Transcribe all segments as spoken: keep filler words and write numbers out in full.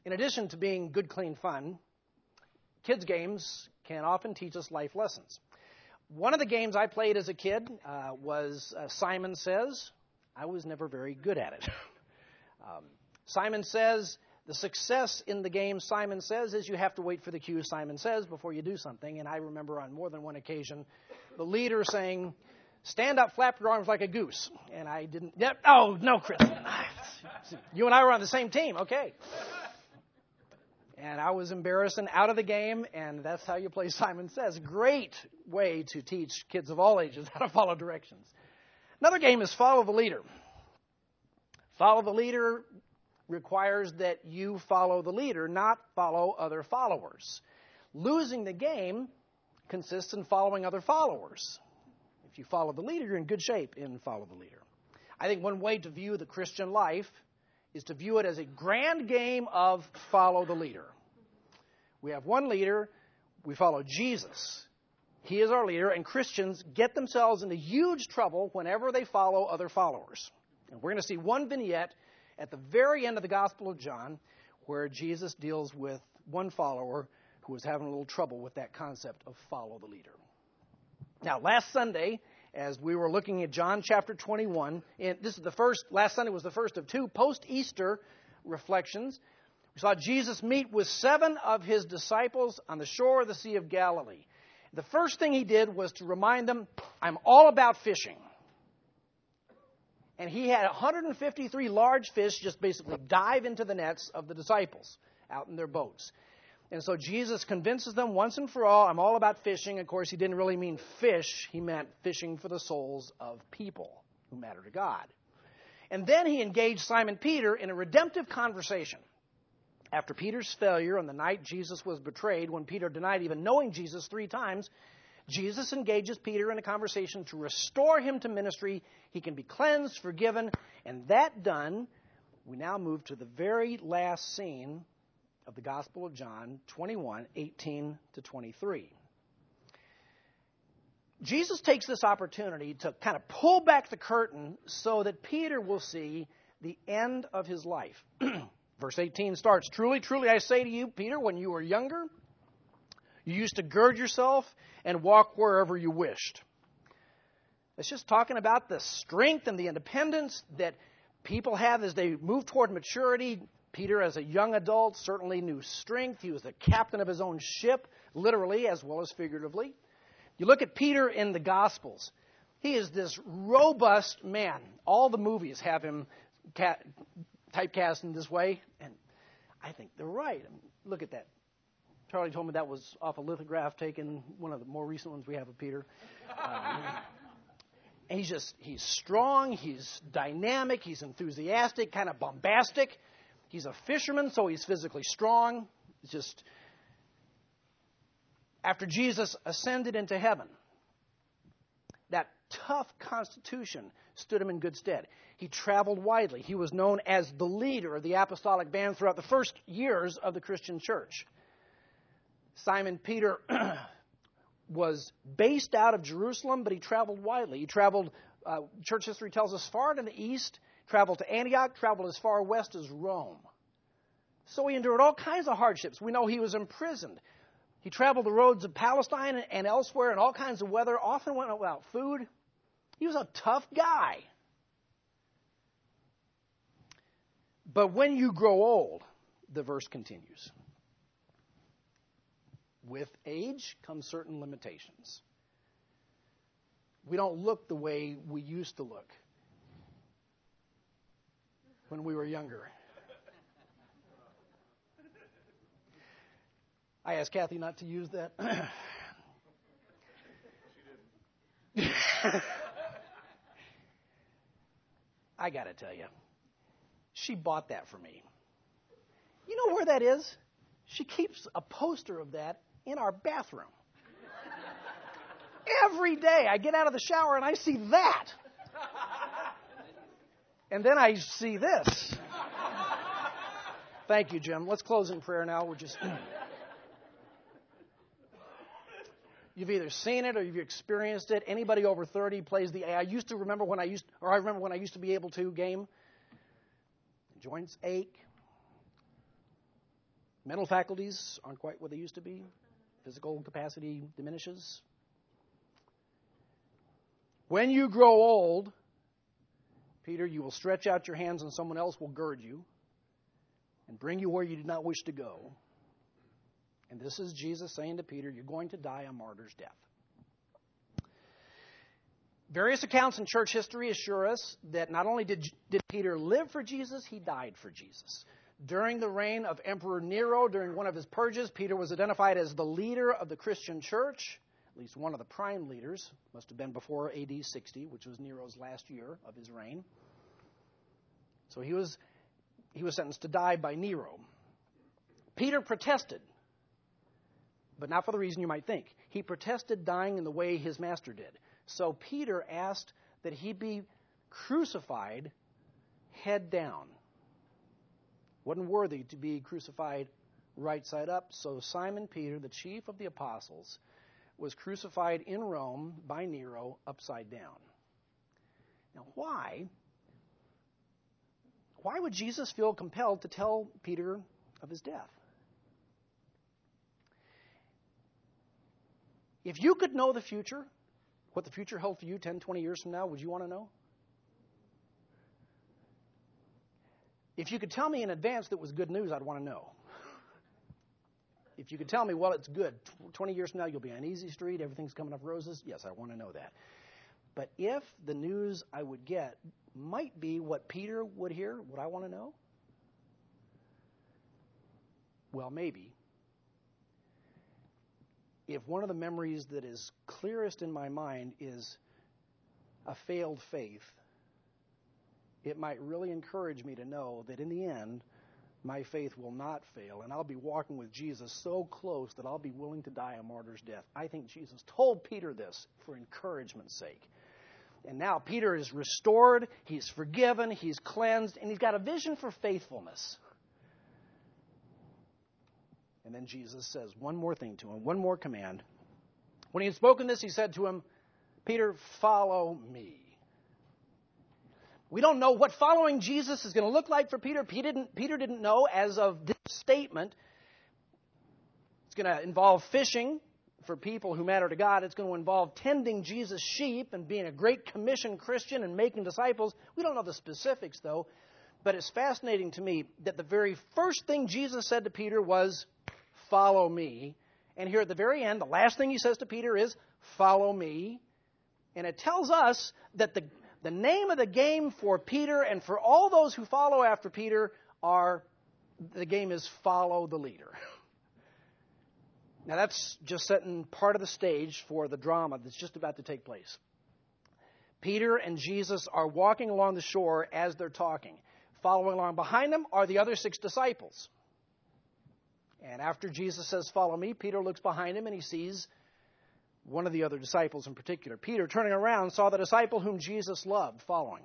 In addition to being good, clean fun, kids' games can often teach us life lessons. One of the games I played as a kid uh, was uh, Simon Says. I was never very good at it. um, Simon Says, the success in the game Simon Says is you have to wait for the cue Simon Says before you do something. And I remember on more than one occasion the leader saying, "Stand up, flap your arms like a goose." And I didn't. Yep, oh, no, Chris. You and I were on the same team. Okay. And I was embarrassed and out of the game, and that's how you play Simon Says. Great way to teach kids of all ages how to follow directions. Another game is Follow the Leader. Follow the Leader requires that you follow the leader, not follow other followers. Losing the game consists in following other followers. If you follow the leader, you're in good shape in Follow the Leader. I think one way to view the Christian life is to view it as a grand game of follow the leader. We have one leader. We follow Jesus. He is our leader, and Christians get themselves into huge trouble whenever they follow other followers. And we're going to see one vignette at the very end of the Gospel of John where Jesus deals with one follower who was having a little trouble with that concept of follow the leader. Now, last Sunday, as we were looking at John chapter twenty-one, and this is the first, last Sunday was the first of two post-Easter reflections. We saw Jesus meet with seven of his disciples on the shore of the Sea of Galilee. The first thing he did was to remind them, I'm all about fishing. And he had one hundred fifty-three large fish just basically dive into the nets of the disciples out in their boats. And so Jesus convinces them once and for all, I'm all about fishing. Of course, he didn't really mean fish. He meant fishing for the souls of people who matter to God. And then he engaged Simon Peter in a redemptive conversation. After Peter's failure on the night Jesus was betrayed, when Peter denied even knowing Jesus three times, Jesus engages Peter in a conversation to restore him to ministry. He can be cleansed, forgiven, and that done, we now move to the very last scene of the Gospel of John, twenty-one, eighteen to twenty-three. Jesus takes this opportunity to kind of pull back the curtain so that Peter will see the end of his life. Verse eighteen starts, Truly, truly, I say to you, Peter, when you were younger, you used to gird yourself and walk wherever you wished. It's just talking about the strength and the independence that people have as they move toward maturity. Peter, as a young adult, certainly knew strength. He was the captain of his own ship, literally as well as figuratively. You look at Peter in the Gospels. He is this robust man. All the movies have him cat, typecast in this way, and I think they're right. I mean, look at that. Charlie told me that was off a lithograph taken, one of the more recent ones we have of Peter. Um, and he's just, he's strong, he's dynamic, he's enthusiastic, kind of bombastic. He's a fisherman, so he's physically strong. It's just, after Jesus ascended into heaven, that tough constitution stood him in good stead. He traveled widely. He was known as the leader of the apostolic band throughout the first years of the Christian church. Simon Peter was based out of Jerusalem, but he traveled widely. He traveled, uh, church history tells us, far to the east, traveled to Antioch, traveled as far west as Rome. So he endured all kinds of hardships. We know he was imprisoned. He traveled the roads of Palestine and elsewhere in all kinds of weather, often went without food. He was a tough guy. But when you grow old, the verse continues. With age comes certain limitations. We don't look the way we used to look when we were younger. I asked Kathy not to use that. I got to tell you, she bought that for me. You know where that is? She keeps a poster of that in our bathroom. Every day I get out of the shower and I see that. And then I see this. Thank you, Jim. Let's close in prayer now. We're just... You've either seen it or you've experienced it. Anybody over thirty plays the I used to remember when I used, or I remember when I used to be able to game. Joints ache. Mental faculties aren't quite what they used to be. Physical capacity diminishes. When you grow old, Peter, you will stretch out your hands and someone else will gird you and bring you where you did not wish to go. And this is Jesus saying to Peter, you're going to die a martyr's death. Various accounts in church history assure us that not only did, did Peter live for Jesus, he died for Jesus. During the reign of Emperor Nero, during one of his purges, Peter was identified as the leader of the Christian church, at least one of the prime leaders. Must have been before A D sixty, which was Nero's last year of his reign. So he was, he was sentenced to die by Nero. Peter protested, but not for the reason you might think. He protested dying in the way his master did. So Peter asked that he be crucified head down. Wasn't worthy to be crucified right side up. So Simon Peter, the chief of the apostles, was crucified in Rome by Nero upside down. Now why? Why would Jesus feel compelled to tell Peter of his death? If you could know the future, what the future held for you ten, twenty years from now, would you want to know? If you could tell me in advance that was good news, I'd want to know. If you could tell me, well, it's good. twenty years from now, you'll be on easy street, everything's coming up roses, yes, I want to know that. But if the news I would get might be what Peter would hear, would I want to know? Well, maybe. If one of the memories that is clearest in my mind is a failed faith, it might really encourage me to know that in the end, my faith will not fail, and I'll be walking with Jesus so close that I'll be willing to die a martyr's death. I think Jesus told Peter this for encouragement's sake. And now Peter is restored, he's forgiven, he's cleansed, and he's got a vision for faithfulness. And then Jesus says one more thing to him, one more command. When he had spoken this, he said to him, Peter, follow me. We don't know what following Jesus is going to look like for Peter. Peter didn't, Peter didn't know as of this statement. It's going to involve fishing for people who matter to God. It's going to involve tending Jesus' sheep and being a Great Commission Christian and making disciples. We don't know the specifics, though. But it's fascinating to me that the very first thing Jesus said to Peter was, follow me. And here at the very end, the last thing he says to Peter is, follow me. And it tells us that the, the name of the game for Peter and for all those who follow after Peter are, the game is follow the leader. Now that's just setting part of the stage for the drama that's just about to take place. Peter and Jesus are walking along the shore as they're talking. Following along behind them are the other six disciples. And after Jesus says, follow me, Peter looks behind him and he sees one of the other disciples in particular. Peter, turning around, saw the disciple whom Jesus loved following.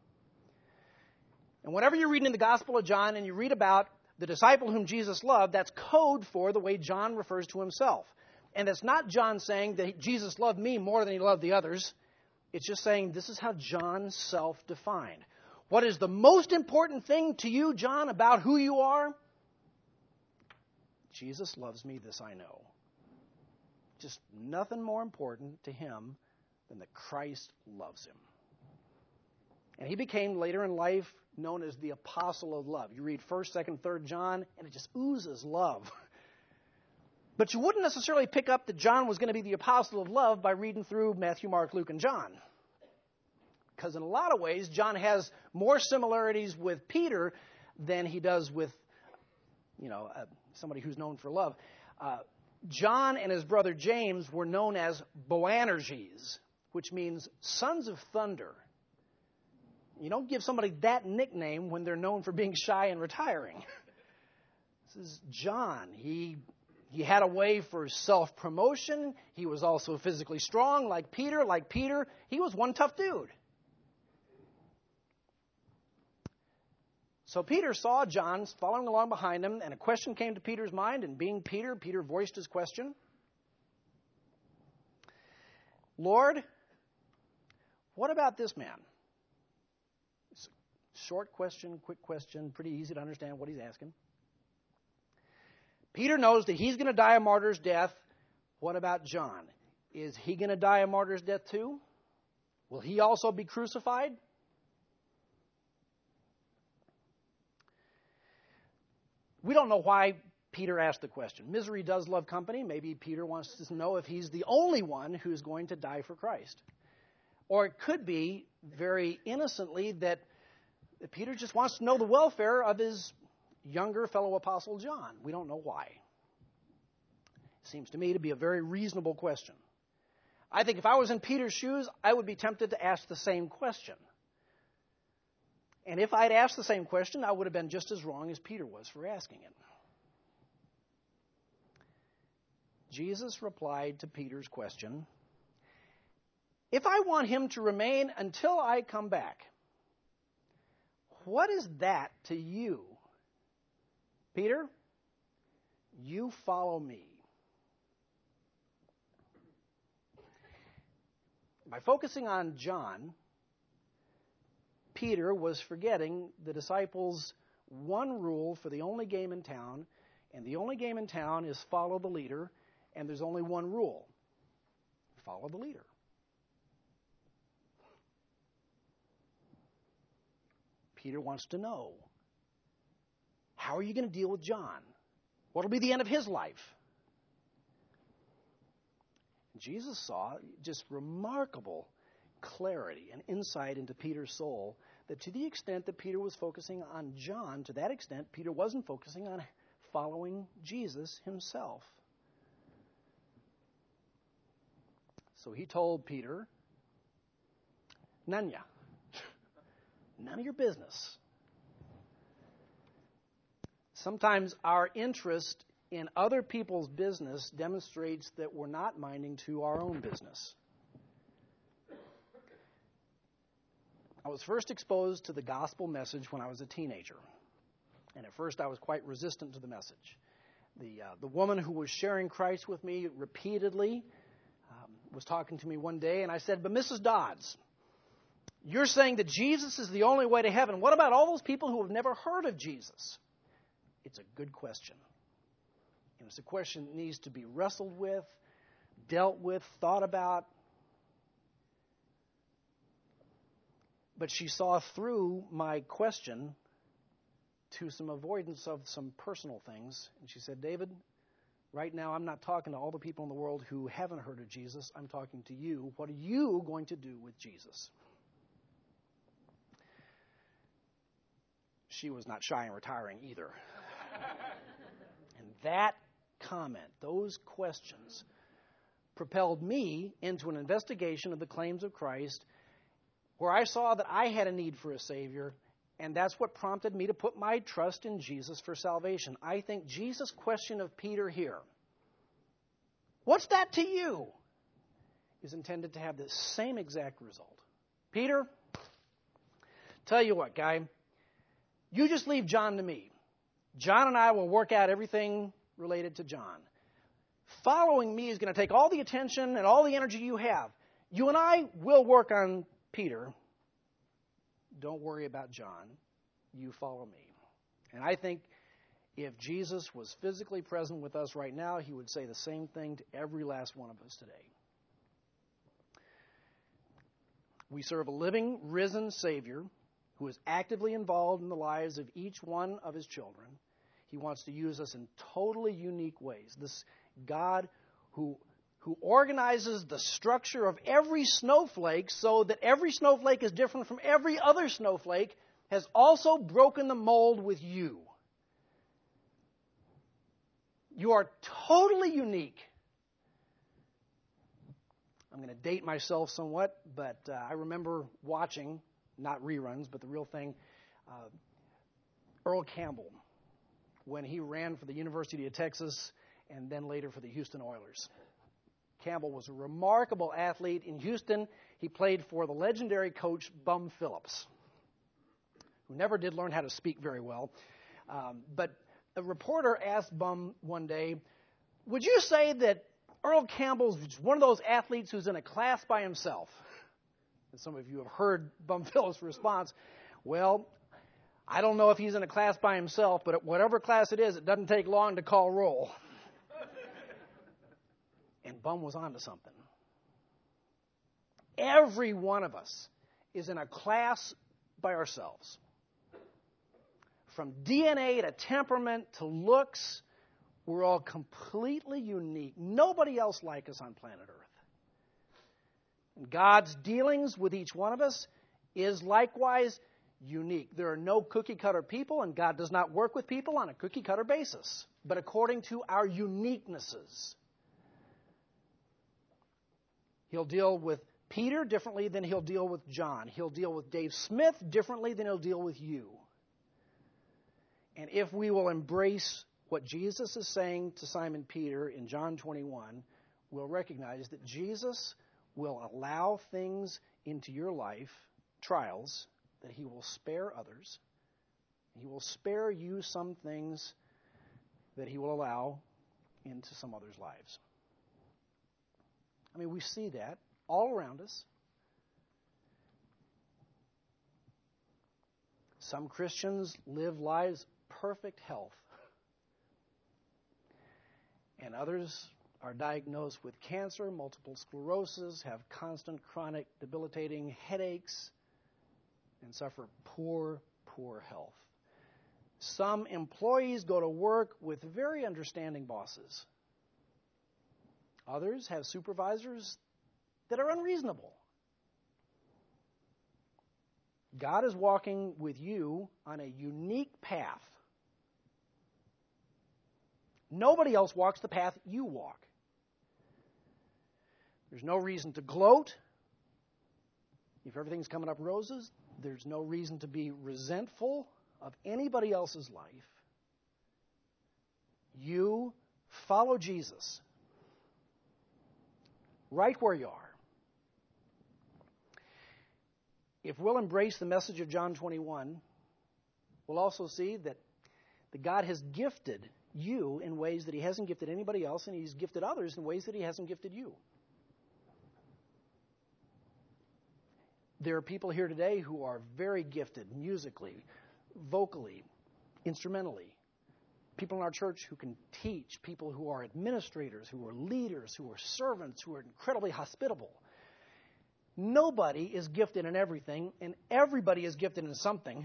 And whenever you're reading in the Gospel of John and you read about the disciple whom Jesus loved, that's code for the way John refers to himself. And it's not John saying that Jesus loved me more than he loved the others. It's just saying this is how John self-defined. What is the most important thing to you, John, about who you are? Jesus loves me, this I know. Just nothing more important to him than that Christ loves him. And he became, later in life, known as the Apostle of Love. You read first, second, third John, and it just oozes love. But you wouldn't necessarily pick up that John was going to be the Apostle of Love by reading through Matthew, Mark, Luke, and John. Because in a lot of ways, John has more similarities with Peter than he does with, you know, uh, somebody who's known for love. Uh, John and his brother James were known as Boanerges, which means sons of thunder. You don't give somebody that nickname when they're known for being shy and retiring. This is John. He, he had a way for self-promotion. He was also physically strong, like Peter. Like Peter, he was one tough dude. So Peter saw John following along behind him, and a question came to Peter's mind, and being Peter, Peter voiced his question. Lord, what about this man? It's a short question, quick question, pretty easy to understand what he's asking. Peter knows that he's going to die a martyr's death. What about John? Is he going to die a martyr's death too? Will he also be crucified? We don't know why Peter asked the question. Misery does love company. Maybe Peter wants to know if he's the only one who's going to die for Christ. Or it could be, very innocently, that Peter just wants to know the welfare of his younger fellow apostle John. We don't know why. It seems to me to be a very reasonable question. I think if I was in Peter's shoes, I would be tempted to ask the same question. And if I'd asked the same question, I would have been just as wrong as Peter was for asking it. Jesus replied to Peter's question, if I want him to remain until I come back, what is that to you? Peter, you follow me. By focusing on John, Peter was forgetting the disciples' one rule for the only game in town, and the only game in town is follow the leader, and there's only one rule. Follow the leader. Peter wants to know, how are you going to deal with John? What will be the end of his life? Jesus saw just remarkable clarity and insight into Peter's soul, that to the extent that Peter was focusing on John, to that extent, Peter wasn't focusing on following Jesus himself. So he told Peter, none ya. None of your business. Sometimes our interest in other people's business demonstrates that we're not minding to our own business. I was first exposed to the gospel message when I was a teenager. And at first I was quite resistant to the message. The, uh, the woman who was sharing Christ with me repeatedly um, was talking to me one day, and I said, but Missus Dodds, you're saying that Jesus is the only way to heaven. What about all those people who have never heard of Jesus? It's a good question. And it's a question that needs to be wrestled with, dealt with, thought about. But she saw through my question to some avoidance of some personal things. And she said, David, right now I'm not talking to all the people in the world who haven't heard of Jesus. I'm talking to you. What are you going to do with Jesus? She was not shy in retiring either. And that comment, those questions, propelled me into an investigation of the claims of Christ, where I saw that I had a need for a Savior, and that's what prompted me to put my trust in Jesus for salvation. I think Jesus' question of Peter here, what's that to you, is intended to have the same exact result. Peter, tell you what, guy, you just leave John to me. John and I will work out everything related to John. Following me is going to take all the attention and all the energy you have. You and I will work on Peter. Don't worry about John. You follow me. And I think if Jesus was physically present with us right now, he would say the same thing to every last one of us today. We serve a living, risen Savior who is actively involved in the lives of each one of his children. He wants to use us in totally unique ways. This God who, who organizes the structure of every snowflake so that every snowflake is different from every other snowflake has also broken the mold with you. You are totally unique. I'm going to date myself somewhat, but uh, I remember watching, not reruns, but the real thing, uh, Earl Campbell, when he ran for the University of Texas and then later for the Houston Oilers. Campbell was a remarkable athlete. In Houston, he played for the legendary coach Bum Phillips, who never did learn how to speak very well. Um, but a reporter asked Bum one day, would you say that Earl Campbell's one of those athletes who's in a class by himself? And some of you have heard Bum Phillips' response. Well, I don't know if he's in a class by himself, but whatever class it is, it doesn't take long to call roll. And Bum was onto something. Every one of us is in a class by ourselves. From D N A to temperament to looks, we're all completely unique. Nobody else like us on planet Earth. And God's dealings with each one of us is likewise unique. There are no cookie-cutter people, and God does not work with people on a cookie-cutter basis, but according to our uniquenesses. He'll deal with Peter differently than he'll deal with John. He'll deal with Dave Smith differently than he'll deal with you. And if we will embrace what Jesus is saying to Simon Peter in John twenty-one, we'll recognize that Jesus will allow things into your life, trials, that he will spare others. He will spare you some things that he will allow into some others' lives. I mean, we see that all around us. Some Christians live lives perfect health, and others are diagnosed with cancer, multiple sclerosis, have constant chronic debilitating headaches, and suffer poor, poor health. Some employees go to work with very understanding bosses. Others have supervisors that are unreasonable. God is walking with you on a unique path. Nobody else walks the path you walk. There's no reason to gloat. If everything's coming up roses, there's no reason to be resentful of anybody else's life. You follow Jesus right where you are. If we'll embrace the message of John twenty-one, we'll also see that, that God has gifted you in ways that he hasn't gifted anybody else, and he's gifted others in ways that he hasn't gifted you. There are people here today who are very gifted musically, vocally, instrumentally. People in our church who can teach, people who are administrators, who are leaders, who are servants, who are incredibly hospitable. Nobody is gifted in everything, and everybody is gifted in something.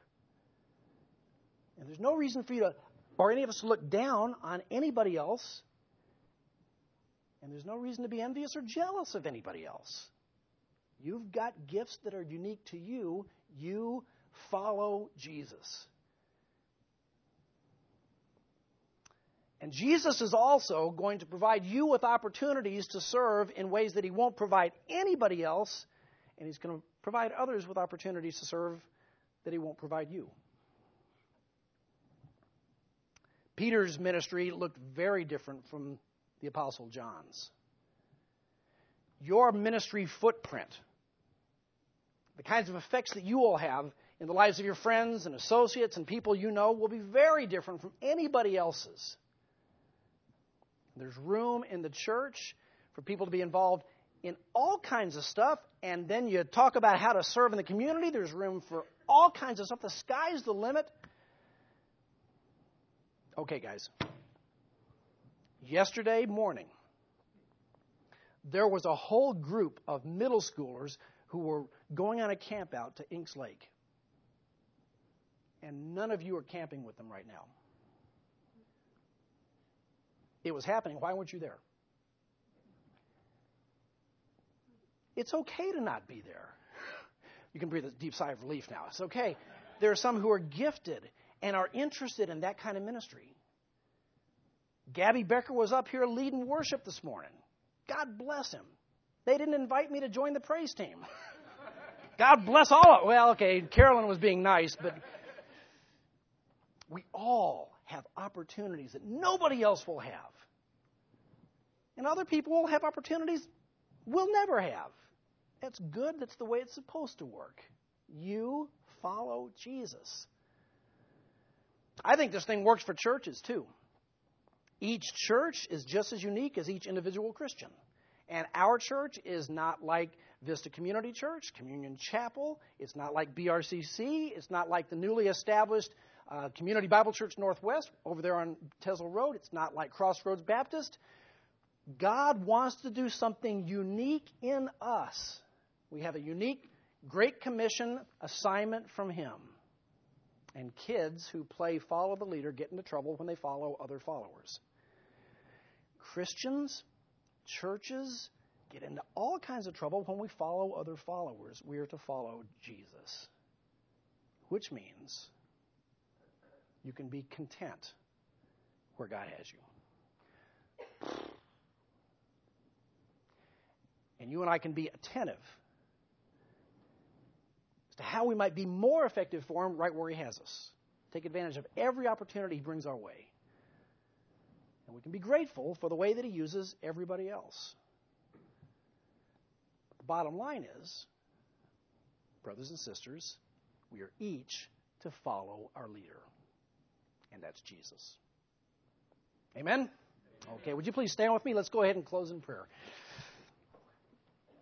And there's no reason for you to, or any of us to look down on anybody else. And there's no reason to be envious or jealous of anybody else. You've got gifts that are unique to you. You follow Jesus. And Jesus is also going to provide you with opportunities to serve in ways that he won't provide anybody else. And he's going to provide others with opportunities to serve that he won't provide you. Peter's ministry looked very different from the Apostle John's. Your ministry footprint, the kinds of effects that you all have in the lives of your friends and associates and people you know, will be very different from anybody else's. There's room in the church for people to be involved in all kinds of stuff, and then you talk about how to serve in the community. There's room for all kinds of stuff. The sky's the limit. Okay, guys. Yesterday morning, there was a whole group of middle schoolers who were going on a camp out to Inks Lake. And none of you are camping with them right now. It was happening. Why weren't you there? It's okay to not be there. You can breathe a deep sigh of relief now. It's okay. There are some who are gifted and are interested in that kind of ministry. Gabby Becker was up here leading worship this morning. God bless him. They didn't invite me to join the praise team. God bless all of it. Well, okay, Carolyn was being nice, but we all have opportunities that nobody else will have. And other people will have opportunities we'll never have. That's good. That's the way it's supposed to work. You follow Jesus. I think this thing works for churches, too. Each church is just as unique as each individual Christian. And our church is not like Vista Community Church, Communion Chapel. It's not like B R C C. It's not like the newly established uh, Community Bible Church Northwest over there on Tesla Road. It's not like Crossroads Baptist. God wants to do something unique in us. We have a unique Great Commission assignment from Him. And kids who play follow the leader get into trouble when they follow other followers. Christians, churches, get into all kinds of trouble when we follow other followers. We are to follow Jesus, which means you can be content where God has you. And you and I can be attentive as to how we might be more effective for Him right where He has us. Take advantage of every opportunity He brings our way. And we can be grateful for the way that He uses everybody else. The bottom line is, brothers and sisters, we are each to follow our leader. And that's Jesus. Amen? Okay, would you please stand with me? Let's go ahead and close in prayer.